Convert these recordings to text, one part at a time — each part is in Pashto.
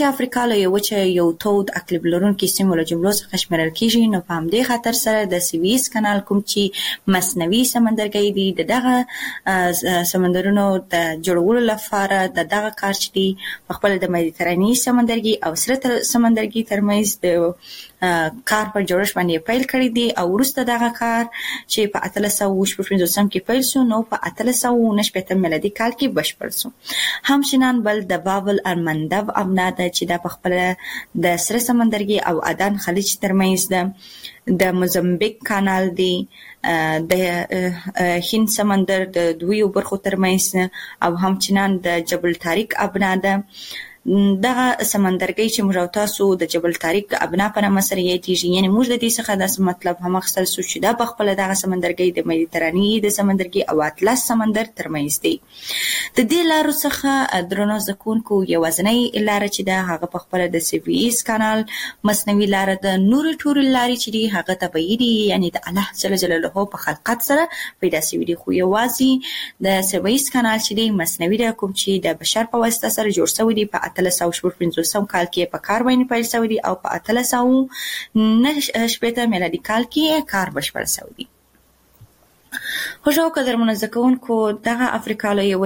افریقا له یو چې یو تود اقلیم لرونکي سیمو له جملو څخه شمیرل کیږي، نو په همدې خاطر سره د سویس کانال کوم چې مصنوعي سمندرګي دي د سمندرونو د جوړولو لپاره دغه کار چې دی په خپل د مدیترانې سمندرګي او سره سمندرګي ترمنځ د کار په جوړښت باندې پیل کړی دی او وروسته دغه کار چې په 1350 کې پیل شو نو په 1390 میلادي کال کې بشپړ شو. همچنان بل د بابل المندب ابنا چې د خپل د سره سمندرګي او عدن خلیج ترمنځ د موزمبیک کانال دی، د هند سمندر د دوی برخو ترمنځ او همچنان د جبل طارق ابنا ده. دغه سمندرګي چې موږ تاسو د جبل طارق ابنا په نامه سره یادېږي، یعنی موږ د دې څخه د مطلب هم اخیستل شو چې دا په خپل دغه سمندرګي د مدیترانې د سمندرګي او اطلس سمندر ترمنځ دی. د دې لارو څخه درنو زکونکو یوازنۍ لار چې دا هغه په خپل د سویس کانال مصنوعي لار د نور ټول لارې چې دی هغه طبيعي دي، یعنی د الله جل جلاله په خلقت سره پیدا شوی دي، خو یوازې د سویس کانال چې دی مصنوعي ده کوم چې د بشر په واسطه سره جوړ شوی دی. په 1350 کال کې په کار باندې پیل شوی دی او په 1390 میلادي کال کې کار بشپړ شوی دی. خوشو قدرمنو زکونکو دغه افریقا له یو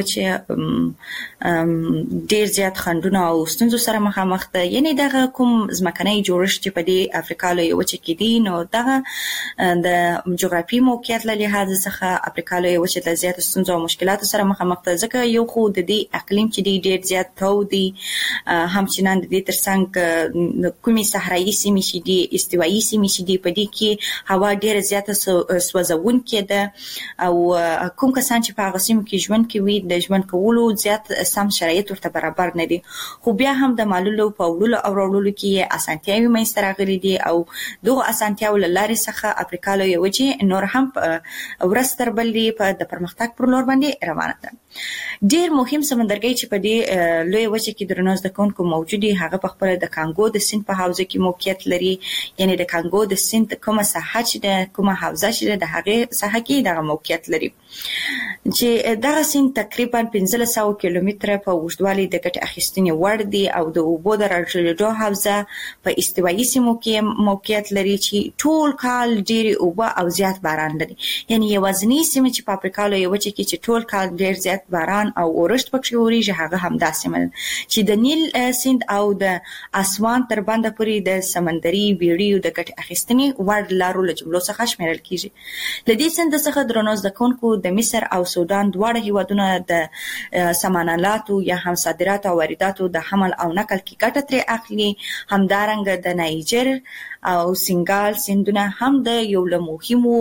چې ډیر زیات خندونه او ستونزو سره مخامخ ده، یعنی دغه کوم ځمکنۍ جوړښت چې په دې افریقا له یو چې کې دي نو دغه د جغرافي موقعیت له لحاظ څخه افریقا له یو چې د زیات ستونزو او مشکلاتو سره مخامخ ده، ځکه یو خو د دې اقلیم چې دی ډیر زیات تود دی، همچنان د دې ترڅنګ کومي صحرایي سیمې چې دي استوایي سیمې چې دي په دې کې هوا ډیر زیات سوځونکې ده او کوم کسان چې په هغه سیمو کې ژوند کوي د ژوند کولو زیات سم شرایط ورته برابر نه دي، خو بیا هم د معلولو په وړلو او راوړلو کې اسانتیاوې منځته راغلي دي او دغه اسانتیاوو له لارې څخه افریقا له یو چې نور هم ورځ تر بلې په د پرمختګ پر لور باندې روانه ده. ډیر مهم سمندرګي چې په دې لوی وچه کې درنو زکونکو موجودي هغه په خپل د کانګو د سیند په حوزه کې موقعیت لري، یعنی د کانګو د سیند کومه ساحه چې د کومه حوزه چې د هغه ساحه کې دغه موقعیت لري چې دغه سیند تقریبا 1500 کیلومتره په اوږدوالي د ګټه اخیستنې وړ دی او د اوبو د راټولېدو حوزه په استوایي سیمو کې موقعیت لري چې ټول کال ډېری اوبه او زیات باران لري، یعنی یوازینی سیمه چې په افریقا له یو چې ټول کال ډېر زیات باران او اورښت پکې وریږي هغه همدا سیمه چې د نیل سیند او د اسوان تر بنده پورې د سمندري بیړیو د ګټه اخیستنې وړ لارو له جملو څخه شمیرل کیږي. لدې سیند څخه درنو زکونکو د مصر او سودان دواړه هیوادونه د سامانالاتو یا هم صادراتو او وارداتو د حمل او نقل کې ګټه ترې اخلي. همدارنګه د نایجر او سنگال سیندونه هم د یو له مهمو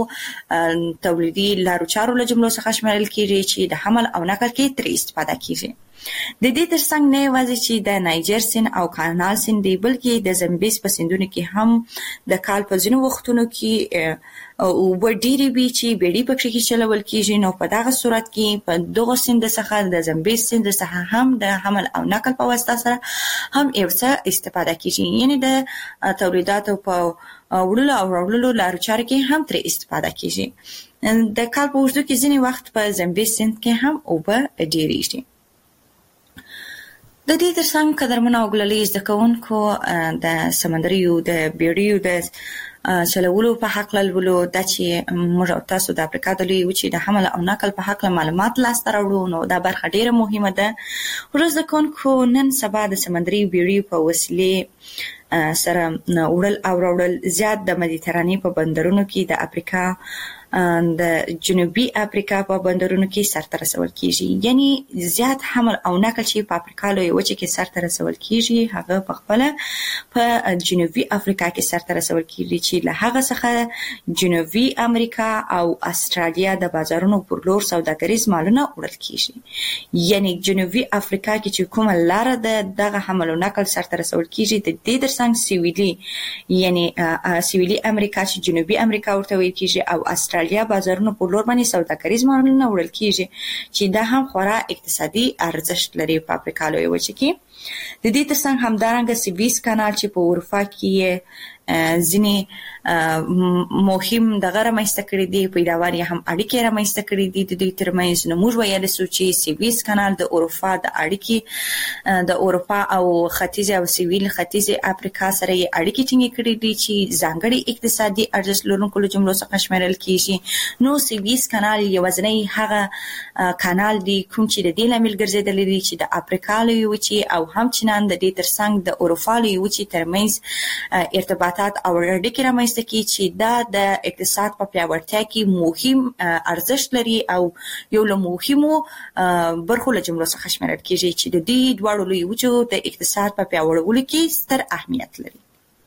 تولیدي لارو چارو له جملو څخه شمیرل کیږي چې د حمل او نقل کې ترې استفاده کیږي. د دې ترڅنګ نه یوازې چې د نایجر سیند او کانال سیند دی بلکې د زمبیز په سیندونو کې هم د کال په ځینو وختونو کې او ډېری وی چې بیړۍ پکې کې چلول کیږي، نو په دغه صورت کې په دغه سیند څخه د زمبیز سیند څخه هم د حمل او نقل په واسطه سره هم یو څه استفاده کیږي، یعنی د تولیداتو په وړلو او راوړلو لارو چارو کې هم ترې استفاده کیږي. د کال په اوږدو کې ځینې وخت په زمبیز سیند کې هم اوبه ډېریږي. د دې ترڅنګ قدرمنو او ګلالي زده کوونکو د سمندریو د بیړیو د چلولو په حق لولو د چې موږ تاسو د افریقا د لوی وچې د حمل او نقل په حق معلومات لاسته راوړو، نو دا برخه ډیره مهمه ده. ورځ د کوونکو نن سبا د سمندري بیړیو په وسیلې سره وړل او راوړل زیات د مدیترانې په بندرونو کې د افریقا د جنوبي افریقا په بندرونو کې سرته رسول کیږي، یعنی زیات حمل او نقل چې په افریقا لوی وچه کې سرته رسول کیږي هغه په خپل په جنوبي افریقا کې سرته رسول کیږي چې له هغه څخه جنوبي امریکا او استرالیا د بازارونو پر لور سوداګریز مالونه وړل کیږي، یعنی جنوبي افریقا کې چې کومه لار ده دغه حمل او نقل سرته رسول کیږي. د دې ترڅنګ سویلي یعنی سویلي امریکا چې جنوبي امریکا ورته ویل کیږي او استرالیا بازارونو په لور باندې سوداګریز مالونه وړل کیږي چې دا هم خورا اقتصادي ارزښت لري په افریقا لوی وچه کې. د دې ترڅنګ همدارنګه سویس کانال چې په اروپا کې ځینې مهم دغه رامنځته کړي دي پیداوار هم اړیکې رامنځته کړي دي د دوی ترمنځ. نو موږ ویل سو چې سویس کانال د اروپا د اړیکې د اروپا او ختیځ او سویل ختیځ افریقا سره اړیکې ټینګې کړي دي چې ځانګړي اقتصادي ارزښت لرونکو جملو څخه شمیرل کیږي. نو سویس کانال یوازینی هغه کانال دی کوم چې د دې لامل ګرځیدلی دی چې د افریقا لویې وچې او همچنان د دې ترڅنګ د اروپا لویې وچې ترمنځ ارتباطات او اړیکې رامنځته کی چې دا د اقتصاد په پیاوړتیا کې مهم ارزښت لري او یو له مهمو برخو له جملو څخه شمیرل کیږي چې د دې دواړو لویو وچو د اقتصاد په پیاوړولو کې ستر اهمیت لري.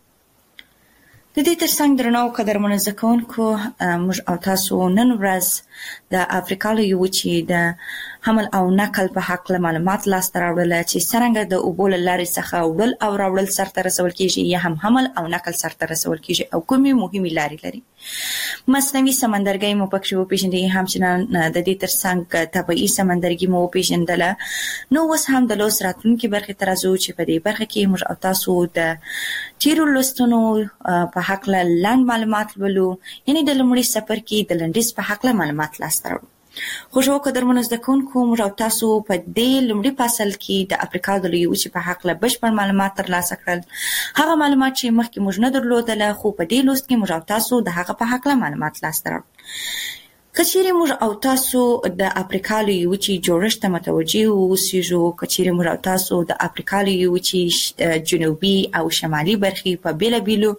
د دې ترڅنګ درنو قدرمنو زده کوونکو موږ او تاسو نن ورځ د افریقا لویې وچې د حمل او نقل په حق له معلومات لاسته راوړل چې څنګه د اوبو له لارې څخه وړل او راوړل سرته رسول کیږي یا هم حمل او نقل سرته رسول کیږي او کومې مهمې لارې لري. مصنوعي سمندرګي مو پکې وپېژندل، همچنان د دې ترڅنګ طبيعي سمندرګي مو وپېژندل. نو اوس هم د لوست راتلونکي برخې ته راځو چې په دې برخه کې موږ او تاسو د تیرو لوستونو په حق له لاندې معلومات ولو، یعنی د لومړي څپرکي کې د لنډیز په حق له معلومات لاسته راوړو. خوشو قدرمنو زده کوونکو موږ او تاسو په دې لومړي فصل کې د افریقا د لویې وچې په حق له بشپړ معلومات ترلاسه کړل. هغه معلومات چې مخکې موږ نه درلودل خو په دې لوست کې موږ او تاسو د هغه په حق له معلومات لاسته راوړو. کچېرې موږ او تاسو د افریقا لویې وچې جوړښت ته متوجه اوسېږو، کچېرې موږ او تاسو د افریقا لویې وچې جنوبي او شمالي برخې په بیلابیلو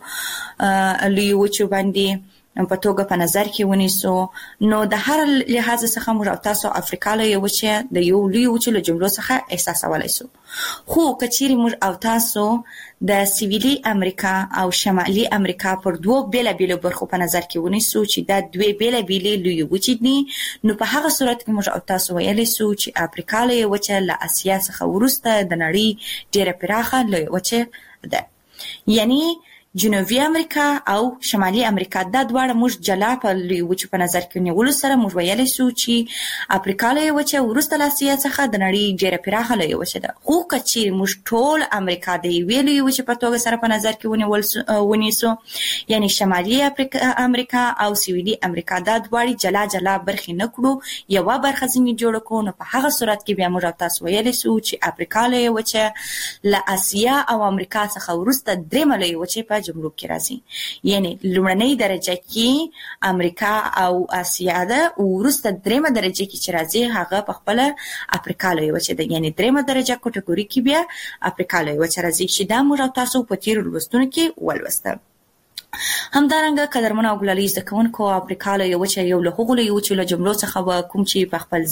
لویې وچو باندې په توګه په نظر کې ونیسو، نو د هر لحاظ څخه موږ او تاسو افریقا لویې وچې د یو لوی وچې له جملو څخه احساسولای شو. خو کچېرې موږ او تاسو د سویلي امریکا او شمالي امریکا پر دوه بیلابیلو برخو په نظر کې ونیسو چې دا دوه بیلابیلې لویې وچې دي، نو په هغه صورت کې موږ او تاسو ویلی سو چې افریقا لویې وچه له اسیا څخه وروسته د نړۍ ډېره پراخه لویې وچه ده. یعنی جنوبي امریکا او شمالي امریکا دا دواړه موږ جلا په لویې وچې په نظر کې نیولو سره موږ ویلی سو چې افریقا لویې وچه وروسته له اسیا څخه د نړۍ ډېره پراخه لویې وچه ده. خو که چیرې موږ ټول امریکا د یوې لویې وچې په توګه سره په نظر کې ونیسو، یعنی شمالي امریکا او سویلي امریکا دا دواړې جلا جلا برخې نه کړو، یوه برخه ځینې جوړه کړو، نو په هغه صورت کې بیا موږ او تاسو ویلی سو چې افریقا لویې وچه له اسیا او امریکا څخه وروسته درېیمه لویې وچې په جملو کې راځي. یعنی لومړنۍ درجه کې امریکا او اسیا ده، وروسته درېیمه درجه کې چې راځي هغه په خپله افریقا لویې وچه ده. یعنی درېیمه درجه کټګوري کې بیا افریقا لویې وچه راځي چې دا موږ او تاسو په تیرو لوستونو کې ولوسته. همدارنګه قدرمنو او ګلالي زده کوونکو افریقا لویې وچه یو له هغو لویو وچو له جملو څخه وه کوم چې په خپل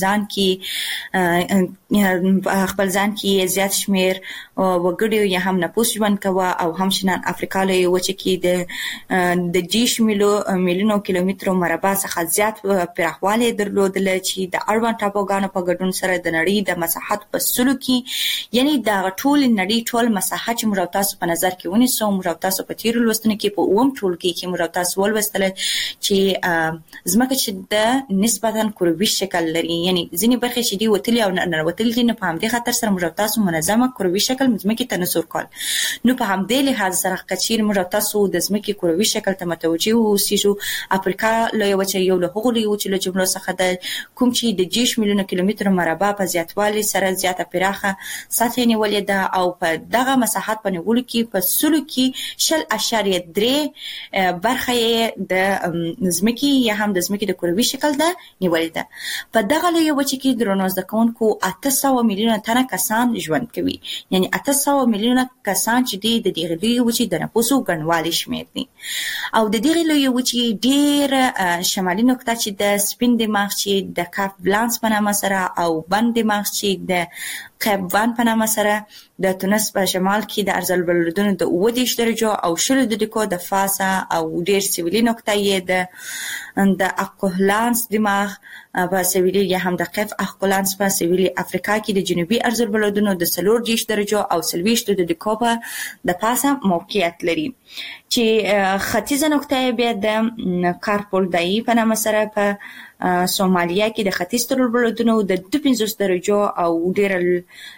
ځان کې زیات شمېر وګړي یا هم نفوس ژوند کوه، او همچنان افریقا لویې وچه کې د 10 میلیونو کیلومترو مربع څخه زیات پراخوالی درلودله چې د اړوند ټاپوګانو په ګډون سره د نړۍ د مساحت په سلو کې، یعنی د ټول نړۍ ټول مساحت چې موږ او تاسو په نظر کې ونیسو، موږ او تاسو په تیرو لوستونو کې په ټولګي کې موږ تاسو ولوستل چې ځمکه چې د نسبتاً کروي شکل لري، یعنی ځینې برخې چې دي وتلي او ننوتلي دي، نو په همدې خاطر سره موږ تاسو منظمه کروي شکل ځمکې ته نسور کول. نو په همدې لحاظ سره کچیر موږ تاسو د ځمکې کروي شکل ته متوجه اوسېږو. افریقا لویې وچه یو له هغو لویو وچو له جملو څخه ده کوم چې د 10 میلیونه کیلومترو مربع په زیاتوالي سره زیاته پراخه سطحه نیولې ده، او په دغه مساحت په نیولو کې په سلو کې 0.3 برخه د ځمکې یا هم د ځمکې د کروي شکل ده نیولې ده. په دغه لویه وچه کې درنو زده کوونکو 800 میلیونه تنه کسان ژوند کوي، یعنی 800 میلیونه کسان چې د دغه لویه وچې د نفوسو ګڼوالی شمېر دي. او د دغه لویه وچې ډېر شمالي نقطه چې د سپین دماغ چې د کاپ بلانس په نامه سره او بند دماغ چې د قیب وان په نامه سره د تونس په شمال کې د ارزالبلدونو د 30 درجو او 20 دقیقو د فاصله او ډېر سویلي نقطه یې د اقلانس دماغ په سویلي یا هم د قیف اقلانس په سویلي افریقا کې د جنوبي ارزالبلدونو د 40 درجو او 20 دقیقو په د پاسه موقعیت لري، چې ختیځه نقطه یې بیا د کارپولدایي په نامه سره په سومالیا کې د ختیځ تربلدونو د 52 درجو او ډېر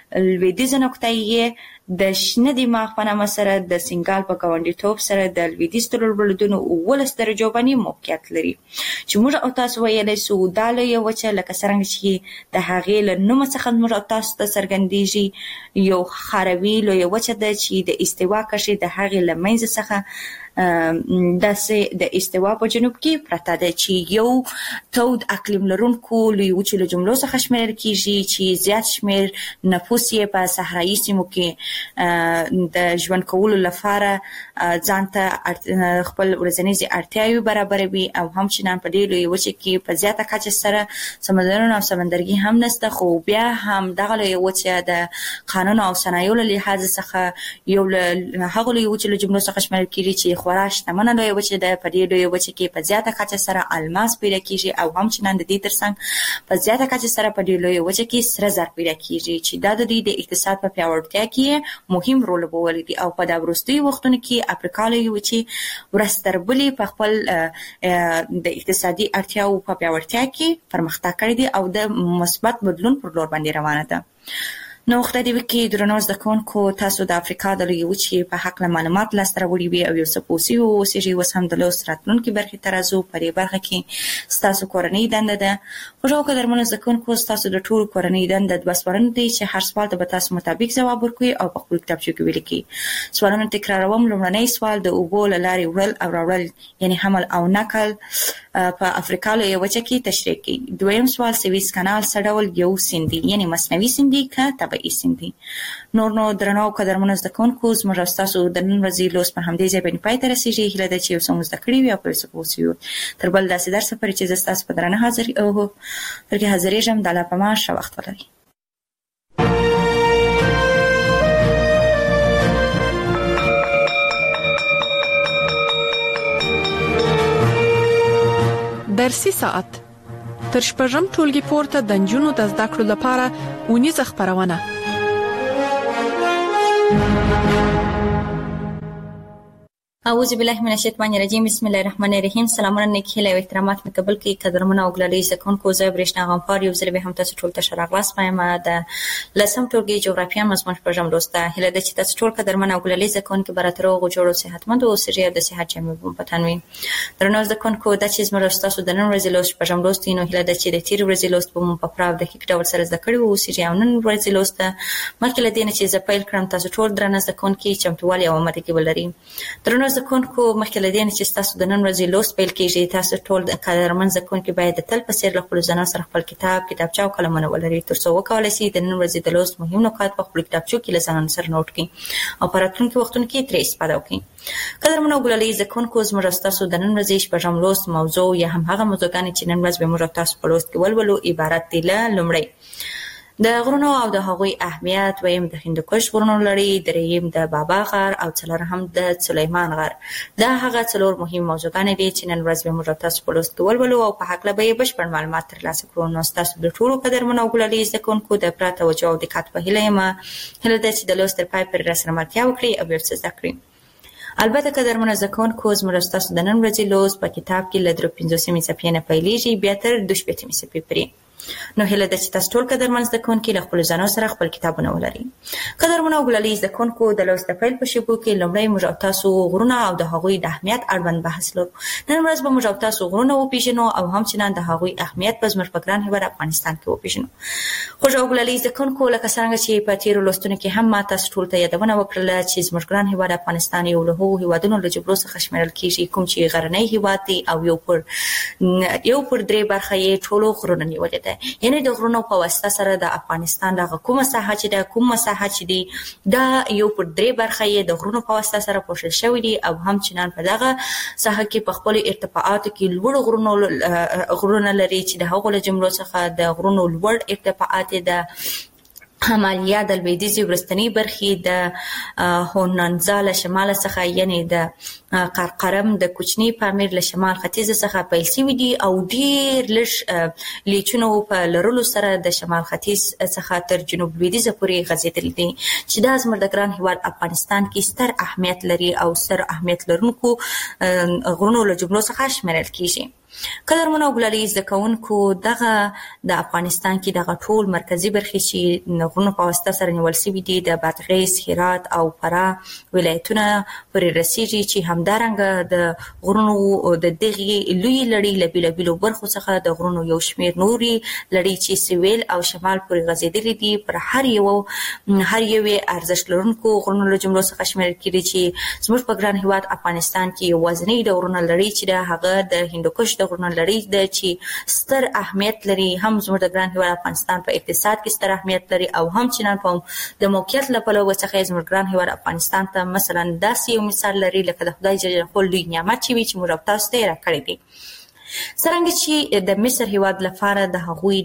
لویدیځه نقطه یې د شنه دماغ په نامه سره د سنګال په ګاونډیتوب سره د لویدیځ تربلدونو 18 درجو باندې موقعیت لري چې موږ او تاسو ویلی سو دا لویه وچه لکه څرنګه چې د هغې له نومه څخه موږ او تاسو ته څرګندیږي یو خاروي لویه وچه ده چې د استوا کرښې د هغې له منځه څخه داسې د استوا په جنوب کې پرته ده چې یو تود اقلیم لرونکو لوی وچو له جملو څخه شمیرل کیږي چې زیات شمیر نفوس یې په صحرایي سیمو کې د ژوند کولو لپاره ځان ته خپل ورځنیزې اړتیاوې برابروي او همچنان په دې لوی وچه کې په زیاته کچه سره سمندرونه او سمندرګي هم نشته خو بیا هم دغه لوی وچه د قانون او صنایعو له لحاظ څخه یو له هغو لوی وچو له جملو څخه شمیرل کیږي چې خورا شتمنه لویه وچه ده په دې لویه وچه کې په زیاته کچه سره الماس پیدا کیږي او همچنان د دې ترڅنګ په زیاته کچه سره په دې لویه وچه کې سره زر پیدا کیږي چې دا د دې د اقتصاد په پیاوړتیا کې مهم رول لوبولی دی او په دا وروستیو وختونو کې افریقا لویه وچې ورځ تر بلې په خپل د اقتصادي اړتیاو په پیاوړتیا کې پرمختګ کړی دی او د مثبت بدلون پر لور باندې روانه ده. نو خدای دې وکړي درنو زده کوونکو تاسو د افریقا د لویې وچې په هکله معلومات لاسته راوړي وي او یو څه پوه سوي اوسېږئ. اوس هم د لوست راتلونکې برخې ته راځو. په دې برخه کې ستاسو کورنۍ دنده ده. خوږو قدرمنو زده کوونکو ستاسو د ټولو کورنۍ دنده 2 سوالونه دي چې هر سوال ته به تاسو مطابق ځواب ورکوئ او په خپل کتابچو کې ولیکئ. سوالونه تکراروم. لومړنی سوال د اوبو له لارې وړل او راوړل یعنې حمل او نقل په افریقا لویه وچه کې تشریح کړئ. دویم سوال سویس کانال څه ډول یو سیند دی یعنې مصنوعي سیند دی که طبیعي سیند دی؟ نو درنو او قدرمنو زده کوونکو زموږ او ستاسو د نن ورځې لوست پر همدې ځای باندې پای ته رسېږي. هیله ده چې یو څه مو زده کړي وي او په یو څه پوه سوي وي. تر بل داسې درسه پورې چې زه ستاسو په درنه حاضرېږم. د الله په امان ښه وخت ولرئ. درسي ساعت تر شپږم ټولګي پورته د نجونو د زده کړو لپاره اونیزه خپرونه. اعوذ بالله من الشیطان الرجیم. بسم الله الرحمن الرحیم. سلامونه نیک هیله او احترامات مې قبول کړئ. قدرمنو او ګلالي زده کوونکو زه برېښنا غمپار یو ځل به هم تاسو ټول ته ښه راغلاست وایم. د 10م ټولګي جغرافیه مضمون شپږم لوست ته. هیله ده چې تاسو ټول قدرمن او ګلالي زده کوونکي به راته روغ جوړ او صحتمند اوسئ او د صحت جامې په تن وي. درنو زده کوونکو دا چې زموږ ستاسو د نن ورځې لوست شپږم لوست دی نو هیله ده چې د تېرې ورځې لوست به مو په پوره او دقیق ډول سره زده کړي واوسئ او نن ورځې لوست ته مخکې له دې نه چې زه پیل کړم تاسو ټول درنه زده کوونکي چمتووالی او آمادګي ولرئ. درنو زده کوونکو مخکې له دې نه چې تاسو د نن ورځې لوست پیل کیږي تاسو ټول قدرمن زده کوونکي باید د تل په څېر له خپلو ځانونو سره خپل کتابچه او قلمونه ولرئ تر څو وکولی شئ د نن ورځې د لوست مهم نکات په خپلو کتابچو کې له ځانونو سره نوټ کړئ او په راتلونکي وختونو کې ترې استفاده وکړئ. قدرمنو او ګلالي زده کوونکو زموږ او ستاسو د نن ورځې شپږم لوست موضوع یا هم هغه موضوعګانې چې نن ورځ به موږ او تاسو په لوست کې ولولو عبارت دي له لومړی د غرونو او د هغوی اهمیت، دویم د هندوکش غرونو لړۍ، دریم د بابا غر او څلورم د سلیمان غر. دا هغه څلور مهم موضوعګانې دي چې نن ورځ به موږ تاسو په لوست کې ولولو او په هکله به یې بشپړ معلومات ترلاسه کړو. نو ستاسو د ټولو قدرمنو او ګلالي زده کوونکو د پوره توجه او دقت په هیله یم. هیله ده چې د لوست تر پای پورې راسره ملتیا وکړئ او یو څه زده کړئ. البته قدرمنو زده کوونکو زموږ ستاسو د نن ورځې لوست په کتاب کې له 53 صفحې نه پیلېږي بیا تر 250 صفحې پورې. نو هیله ده چې تاسو ټول قدرمن زده کوونکي له خپلو ځانونو سره خپل کتابونه ولرئ. قدرمنو او ګلالي زده کوونکو د لوست د پیل په شیبو کې لومړی موږ او تاسو غرونه او د هغوی د اهمیت اړوند بحث لرو. نن ورځ به موږ او تاسو غرونه وپېژنو او همچنان د هغوی اهمیت به زموږ په ګران هېواد افغانستان کې وپېژنو. خوږو او ګلالي زده کوونکو لکه څرنګه چې په تېرو لوستونو کې هم ما تاسو ټولو ته یادونه وکړله چې زموږ ګران هېواد افغانستان یو له هغو هېوادونو له جبلو څخه شمېرل کېږي کوم چې غرنی هېواد دی او یو پر درې برخه یې ټولو غرونه نیولې ده. یعنې د غرونو په واسطه سره د افغانستان دغه کومه ساحه چې دی دا یو پر درې برخه یې د غرونو په واسطه سره پوښل شوی دی او همچنان په دغه ساحه کې په خپلو ارتفاعاتو کې لوړ غرونه لري چې د هغو له جملو څخه د غرونو لوړ ارتفاعات د همالیا د لویدیځې وروستنۍ برخې د هونانزا له شماله څخه یعنې د قرقرم د کوچني پامیر له شمال ختیځه څخه پیل شوي دي او ډېر لږ لیچونو په لرلو سره د شمال ختیځ څخه تر جنوب لویدیځه پورې غځېدلي دي چې دا زموږ د ګران هېواد افغانستان کې ستر اهمیت لري او ستر اهمیت لرونکو غرونو له جملو څخه شمېرل کېږي. قدرمنو ګلالي زده کوونکو دغه د افغانستان کې دغه ټول مرکزی برخې چې غرونو په واسطه سره نیول شوي دي د بادغیس، هرات او فراه ولایتونه پورې رسیږي چې همدارنګه د غرونو د دغې لوی لړۍ له بیلابیلو برخو څخه د غرونو یو شمېر نورې لړۍ چې سویل او شمال پورې غځېدلې دي پر هر یوې ارزښت لرونکو غرونو له جملو څخه شمیرل کېږي چې زموږ په ګران هېواد افغانستان کې یوازینۍ د غرونو لړۍ چې ده هغه د هندوکش د غرونو لړۍ ده چې ستر اهمیت لري، هم زموږ د ګران هېواد افغانستان په اقتصاد کې ستر اهمیت لري او هم چنان په د موقعیت له پلوه څخه زموږ ګران هېواد افغانستان ته مثلا داسې یو مثال لري لکه د خدای جل جلاله لوی نعمت چې وي چې موږ تاسو ته یې راکړی دی. څرنګه چې د مصر هېواد لپاره د هغوی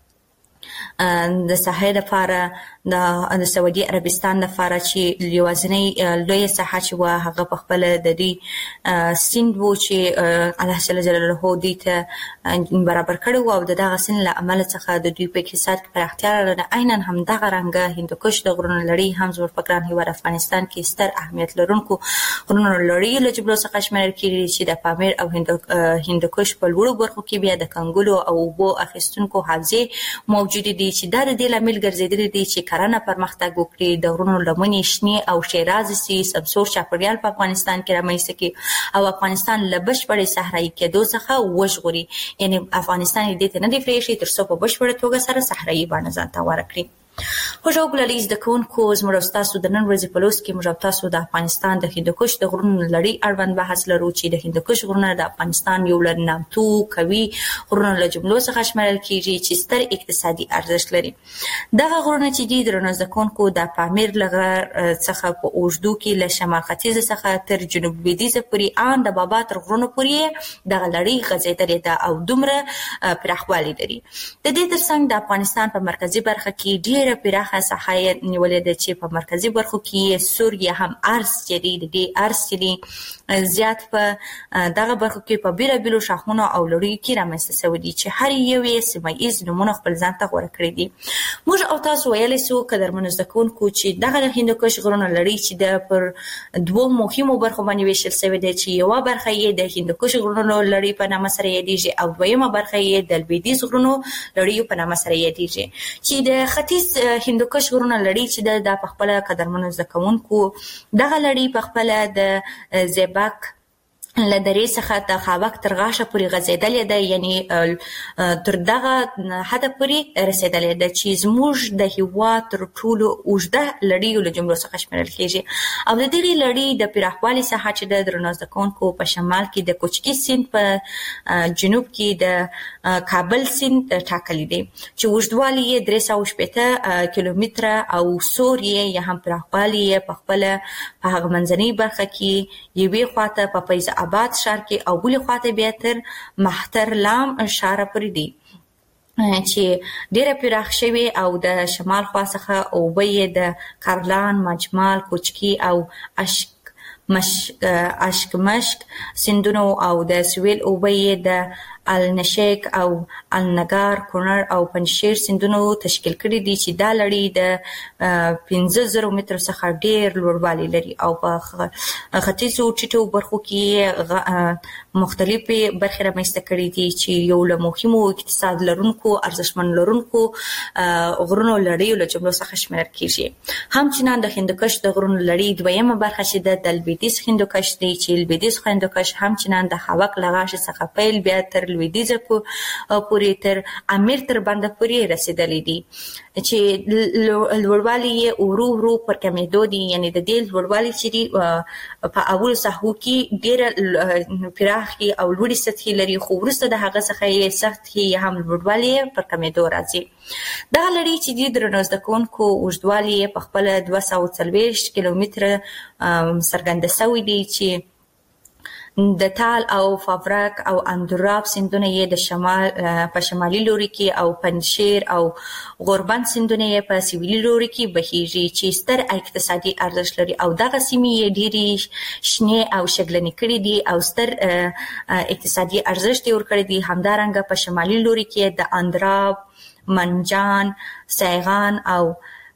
د ساحې لپاره د سعودي عربستان لپاره چې یوازینۍ لویه ساحه چې وه هغه په خپله د دوی سیند و چې الله جل جلاله دوی ته برابر کړی و او د دغه سیند له امله څخه د دوی په اقتصاد کې پراختیا راغله. عینا همدغه رنګه هندوکش د غرونو لړۍ هم زموږ په ګران هېواد افغانستان کې ستر اهمیت لرونکو غرونو لړۍ له جملو څخه شمیرل کېږي چې د پامیر او هندوکش په لوړو برخو کې بیا د کنګلو او اوبو اخیستونکو حوزې موجودې دي چې دا د دې لامل ګرځېدلي دي چې کرنه پرمختګ وکړي، د غرونو لمنې شنې او ښېرازې سي، سمسور چاپېریال په افغانستان کې رامنځته کړي او افغانستان له بشپړې صحرایي کېدو څخه وژغوري. یعنې افغانستان یې دې ته نه دی پرېښی تر څو په بشپړه توګه سره صحرایي بڼه ځان ته غوره کړي. خوږو ګلالي زده کوونکو زموږ او ستاسو د نن ورځې په لوست کې موږ او تاسو د افغانستان د هندوکش د غرونو لړۍ اړوند بحث لرو چې د هندوکش غرونه د افغانستان یو له نامتو قوي غرونو له جملو څخه شمیرل کېږي چې ستر اقتصادي ارزښت لري. دغه غرونه چې دي درنو زده کوونکو د پامیر له غر څخه په اوږدو کې له شمال ختیځه څخه تر جنوب لویدیځه پورې ان د بابا تر غرونو پورې دغه لړۍ غځېدلې ده او دومره پراخوالی لري. د دې ترڅنګ د افغانستان په مرکزي برخه کې ډېره پراخه ساحه نیولې ده چې په مرکزي برخو کې سور یا هم ارس چې دی د دې ارس چې دی زیات په دغه برخو کې په بیلابیلو شاخونو او لړیو کې رامنځته شوي دي چې هر یو یې سیمه ییز نومونه خپل ځان ته غوره کړي دي. موږ او تاسو ویلی سو قدرمنو زده کوونکو چې دغه د هندوکش غرونو لړۍ چې ده پر دوو مهمو برخو باندې ویشل شوې ده چې یوه برخه یې د هندوکش غرونو لړۍ په نامه سره یادیږي او دویمه برخه یې د لویدیځ غرونو لړیو په نامه سره یادیږي چې د ختیځ هندوکش غرونه لړۍ چې ده دا په خپله قدرمنو زده کوونکو دغه لړۍ په خپله د زیباک له درې څخه د خاوک تر غاښه پورې غځېدلې ده، یعنې تر دغه حده پورې رسېدلې ده چې زموږ د هېواد تر ټولو اوږده لړیو له جملو څخه شمیرل کېږي. او د دغې لړۍ د پراخوالي ساحه چې ده درنو زده کوونکو په شمال کې د کوچکي سیند په جنوب کې د کابل سیند ټاکلی دی چې اوږدوالی یې 360 کیلومتره او سور یې یا هم پراخوالی یې په خپله په هغه منځنۍ برخه کې یوې خواته په فیض آباد ښار کې او بلې خواته بیا تر مهترلام ښاره پورې دی چې ډېره پراخ شوې او د شمال خوا څخه اوبه یې د کارلان، مجمال، کوچکي او اشکمشک سیندونو او د سویل اوبه یې د النشیک او النګار، کونړ او پنجشیر سیندونو تشکیل کړي دي چې دا لړۍ د 50,000 مترو څخه ډېر لوړوالی لري او په ختیځو ټیټو برخو کې مختلفې برخې رامنځته کړي دي چې یو له مهمو اقتصاد لرونکو ارزښتمن لرونکو غرونو لړیو له جملو څخه شمیرل کېږي. همچنان د هندوکش د غرونو لړۍ دویمه برخه چې د لویدیځ هندوکش دی چې لویدیځ هندوکش همچنان د خاوک له غاښې څخه پیل بیا تر لویدیځه پورې تر امیر تر بنده پورې رسېدلی دي چې لوړوالی یې ورو ورو پر کمېدو دي. یعنې د دې لوړوالی چې دي په اولو ساحو کې ډېره پراخې او لوړې سطحې لري خو وروسته د هغه څخه یې سطحې یا هم لوړوالی یې پر کمېدو راځي. دغه لړۍ چې دي درنو زده کوونکو اوږدوالی یې په خپله 240 کیلومتره څرګنده شوی دی چې د تال او فابرک او اندراب سیندونه یې د شمال په شمالي لوري کې او پنجشیر او غوربند سیندونه یې په سویلي لوري کې بهیږي چې ستر اقتصادي ارزښت لري او دغه سیمې یې ډېرې شنې او شګلنې کړي دي او ستر اقتصادي ارزښت یې ورکړی دی. همدارنګه په شمالي لوري کې د اندراب، منجان، سیغان او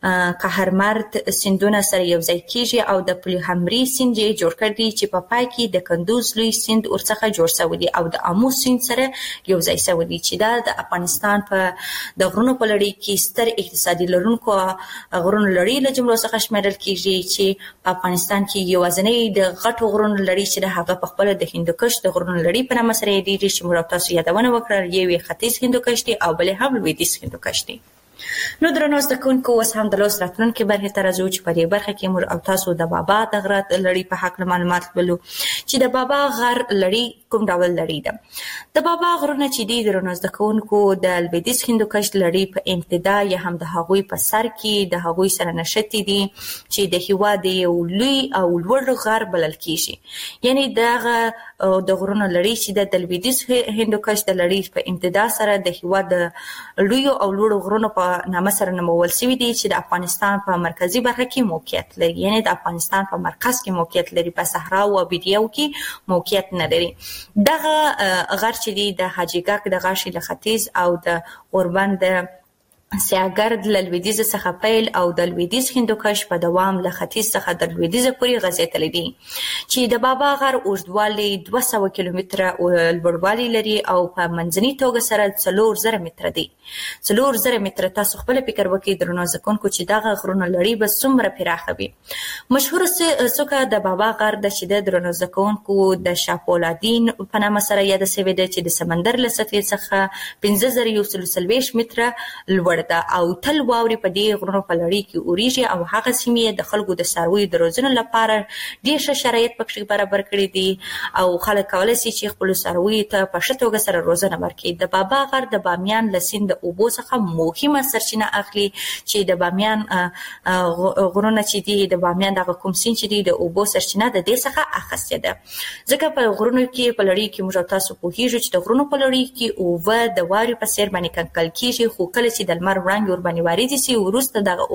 قهرمرد سیندونه سره یو ځای کیږي او د پلیهمري سیند یې جوړ کړ دی چې په پای کې د کندوز لوی سیند ورڅخه جوړ شوی دی او د امو سیند سره یو ځای شوی دی چې دا د افغانستان په د غرونو په لړۍ کې ستر اقتصادي لرونکو غرونو لړۍ له جملو څخه شمیرل کیږي چې په افغانستان کې یوازینی د غټو غرونو لړۍ چې د هغه په خپل د هندوکش د غرونو لړۍ په نامه سره یادېږي چې موږ تاسو یادونه وکړه یو ختیځ هندوکش دی او بل هم لویدیځ هندوکش دی. نو درنو زده کوونکو اوس هم د لوست راتلونکي برخې ته راځو چې په دې برخه کې موږ او تاسو د بابا د غره لړۍ په هکله معلومات لولو چې د بابا غر لړۍ کوم ډول لړۍ ده. د بابا غرونه چې دي درنو زده کوونکو د لویدیځ هندوکش لړۍ په ابتدا یا هم د هغوی په سر کې د هغوی سره نښتي دي چې د هېواد یو لوی او لوړ غر بلل کیږي. یعنی دغه د غرونو لړۍ چې د لویدیځ هندوکش د لړۍ په ابتدا سره د هېواد د لویو او لوړو غرونو په نامه سره نومول شوي دي چې د افغانستان په مرکزي برخه کې موقعیت لري. یعنی د افغانستان په مرکز کې موقعیت لري، په صحرا او بیډیو کې موقعیت نه لري. دغه غر چې دی د حاجي ګک د غاښي له ختیځ او د غوربند د سیاګرد له لویدیځ څخه پیل او د لویدیځ هندوکش په دوام له ختیځ څخه د لویدیځ پورې غځېدلی دي چې د بابا غر اوږدوالی 200 کیلومتره لوړوالی لري او په منځنۍ توګه سره 4000 متره دی. 4000 متره. تاسو خپل فکر وکړئ درنو زده کوونکو چې دغه غرونه لړۍ به څومره پراخه وي. مشهور څوکه د بابا غر د چې د درنو زده کوونکو د شاپولادین په نامه سره یاده شوې ده چې د سمندر له سطحې څخه 5140 متره لوړ او تل واوري په دې غرونو په لړۍ کې اوريږي او هغه سیمې د خلکو د څارویو د روزنې لپاره ډېر ښه شرایط پکې برابر کړي دي او خلک کولی شي چې خپلو څارویو ته په ښه توګه سره روزنه ورکړي. د بابا غر د بامیان له سیند د اوبو څخه مهمه سرچینه اخلي چې د بامیان غرونه چې دي د بامیان دغه کوم سیند چې دي د اوبو سرچینه د دې څخه اخیستې ده. ځکه په غرونو کې په لړۍ کې موږ تاسو پوهېږو چې د غرونو په لړۍ کې اوبه د واورې په څېر باندې کنګل کېږي، خو کله چې د لمر وړانګې ورباندې واردې شي وروسته دغه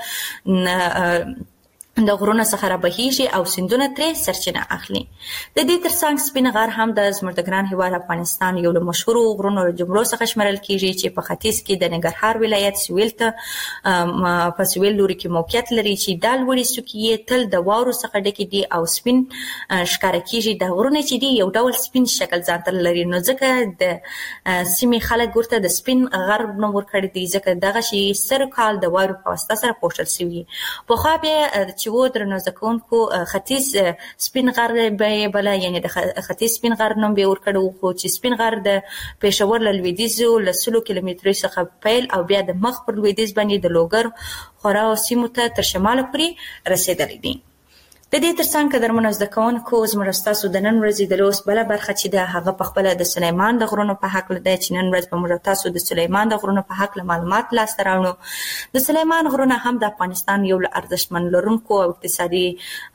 اوبه د غرونو څخه رابهیږي او سیندونه ترې سرچینه اخلي. د دې ترڅنګ سپین غر هم د زموږ د ګران هېواد افغانستان یو له مشهورو غرونو له جملو څخه شمیرل کیږي چې په ختیځ کې د ننګرهار ولایت سویل ته په سویل لوري کې موقعیت لري چې دا لوړې څوکې یې تل د واورو څخه ډکې دي او سپین ښکاره کیږي. د غرونه چې دي یو ډول سپین شکل ځان ته لري، نو ځکه د سیمې خلک ورته د سپین غر نوم ورکړی دی ځکه دغه شی سر کال د واورو په واسطه سره پوښل شوي. پخوا بیا چې و درنو زده کوونکو ختیځ سپین غر به یې بله، یعنې د ختیځ سپین غر نوم به یې ورکړی، خو چې سپین غر د پېښور له لویدیځو له 100 کیلومترۍ څخه پیل او بیا د مخ پر لویدیځ باندې د لوګر خورا سیمو ته تر شماله پورې رسېدلی دی. د دې ترڅنګ قدرمنو زده کوونکو زموږ ستاسو د نن ورځې د لوست بله برخه چې ده هغه پخپله د سلیمان د غرونو په هکله ده چې نن ورځ به موږ تاسو د سلیمان د غرونو په هکله معلومات لاسته راوړو. د سلیمان غرونه هم د افغانستان یو له ارزښتمن لرونکو او اقتصادي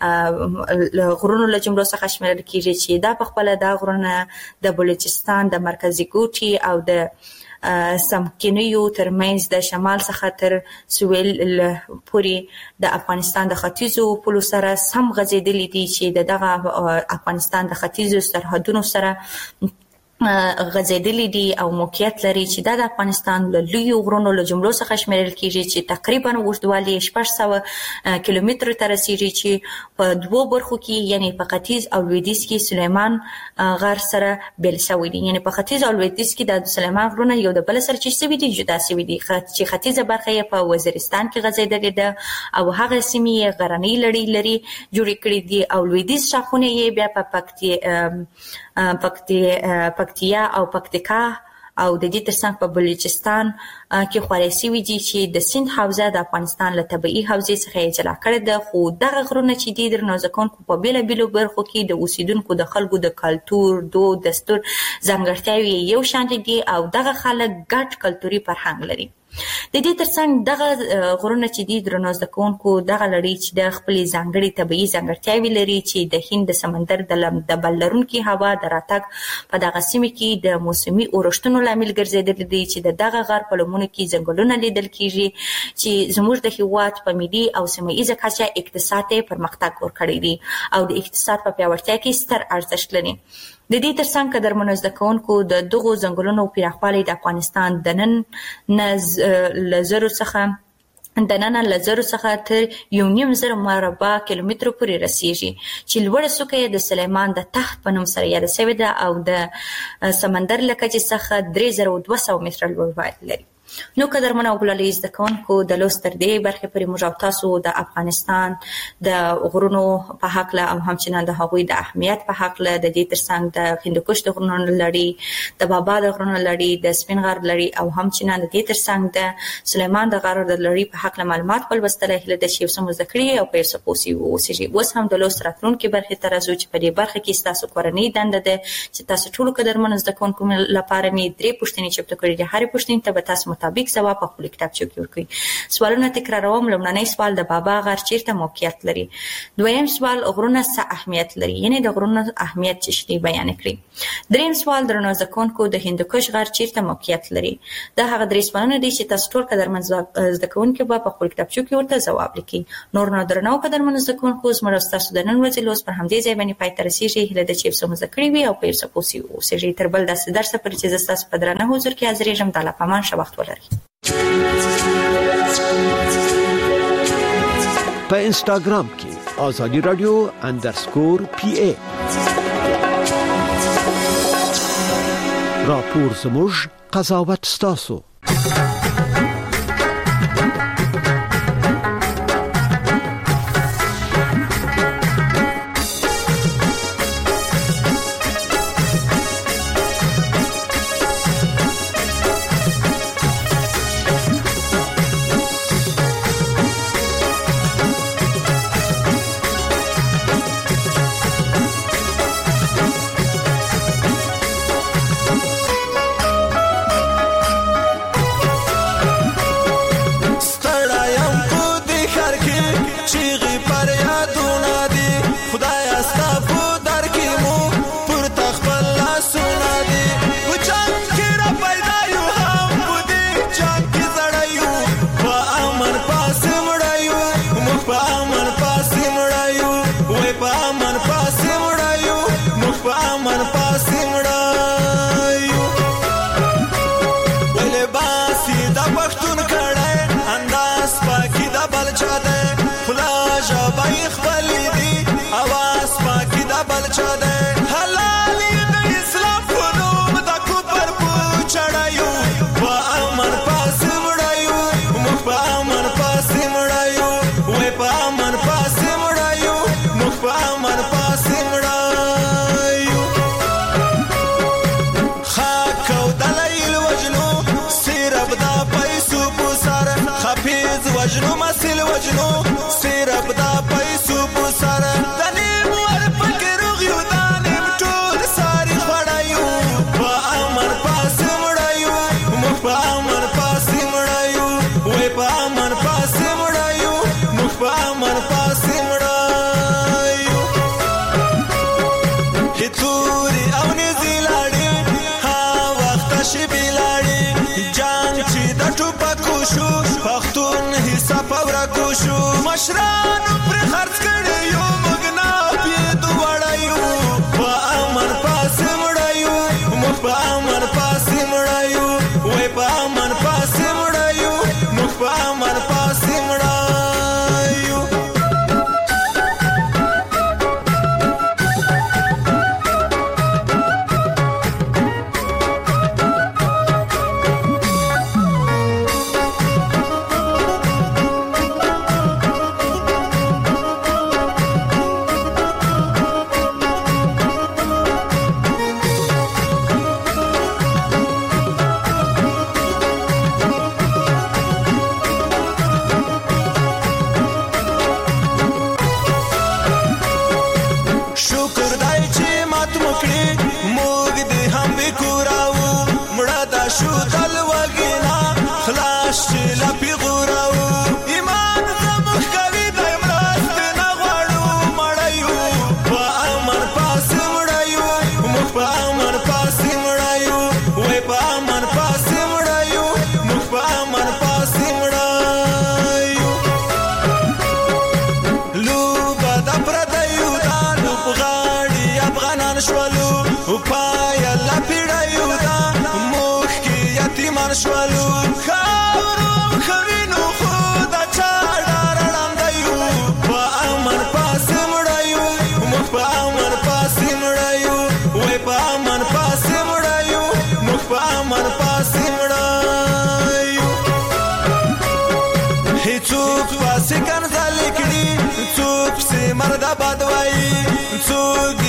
غرونو له جملو څخه شمیرل کیږي چې دا پخپله دا غرونه د بلوچستان د مرکزي ګوټي او د سمکینیو ترمنځ د شمال څخه تر سویل پورې د افغانستان د ختیځو پولو سره سم غځېدلي دي چې دغه افغانستان د ختیځو سرحدونو سره غځېدلي دي او موقعیت لري چې دا د افغانستان له لویو غرونو له جملو څخه شمیرل کیږي چې تقریبا اوږدوالی 600 کیلومترو ته رسیږي چې په دوو برخو کې یعنی په ختیځ او لویدیځ کې سلیمان غر سره بیل شوي دي. یعنی په ختیځ او لویدیځ کې د سلیمان غرونه یو د بل سره چې شوي دي جدا شوي دي چې ختیځه برخه یې په وزیرستان کې غځېدلې ده او هغه سیمې یې غرنۍ لړۍ لري جوړې کړي دي او لویدیځ شاخونه یې بیا په پکتیا او پکتیکا او د دې ترڅنګ په بلوچستان کې خورای شوي دي چې د سیند حوزه د افغانستان له طبیعي حوزې څخه یې جلا کړې ده. خو دغه غرونه چې دي درنو زده کوونکو په بېلابېلو برخو کې د اوسېدونکو د خلکو د کلتور، دود، دستور ځانګړتیاوې یو شان دي او دغه خلک ګډ کلتوري فرهنګ لري. د دې ترڅنګ دغه غرونه چې دي درنو زده کوونکو دغه لړۍ چې د خپلې ځانګړې طبیعي ځانګړتیاوې لري چې د هند د سمندر د بل لرونکي هوا د راتګ په دغه سیمه کې د موسمي اورښتونو لامل ګرځېدلي دي چې د دغه غر په لمنو کې ځنګلونه لیدل کیږي چې زموږ د هېواد په ملي او سیمه ییزه کچه اقتصاد ته پرمختګ ورکړی دی او د اقتصاد په پیاوړتیا کې ستر ارزښت لري. د دې ترڅنګ قدرمنو زده کوونکو د دغو ځنګلونو پراخوالی د افغانستان د نن له زرو څخه د نن له زرو څخه تر 1.5 مربع کیلومتر پورې رسیږي چې لوړه څوکه د سلیمان د تخت په نوم سره یاد شوې ده او د سمندر له کچې څخه 3200 متره لوړوالی لري. نو قدرمنو وګړي زده کوونکو د لوستر دی برخه پرې موږ تاسو د افغانستان د غرونو په حق له او همچنان د هغوی د اهمیت په حق له د دې ترڅنګ د هندوکش د غرونو لړۍ د بابا د غرونو لړۍ د سپین غر لړۍ او همچنان د دې ترڅنګ د سلیمان د غر د لړۍ په حق له معلومات بل وستله هله د شیو سم ذکرې او په سپوسی اوسېږي. اوس هم د لوستر راتلونکو برخه تر ازو چې په دې برخه کې تاسو کورنۍ دنده ده چې تاسو ټول قدرمنو زده کوونکو لپاره می درې پوښتنې چپټ کړې دي. هرې پوښتنې ته به تاسو مطابق ځواب په خپل کتابچه کې ورکړئ. سوالونه تکراروم. لومړنی سوال د بابا غر چیرته موقعیت لري؟ دویم سوال غرونه څه اهمیت لري؟ یعنی د غرونو اهمیت څه شی بیان کړئ. دریم سوال درنو ځکونکو د هندوکش غر چیرته موقعیت لري؟ دا هغه درې سوالونه دي چې تاسو ټول قدرمن زده کوونکو په خپل کتابچه کې ورته ځواب لیکئ. نور نو درنو قدرمن زده کوونکو زموږ تاسو د نن ورځې لوست پر همدې ځای باندې پای ته رسیږي. هله د چې سم ذکرې وي او په سپوسی اوسېږي. تر بل داسې درس پر چې تاسو په درنه حضور کې حاضر یم. تعالی پامان شه وخت ولرئ. په انستګرام کې آزادی رادیو _PA راپور زموږ قضاوت ستاسو. مشرانو پر خرڅ کړي یو مګنا په دوړایو په امن پاسه مړایو مخ په امن پاسه مړایو وای په امن پاسه مړایو مخ په امن پاسه مړایو. شوالو خاورو خوینو خود څوک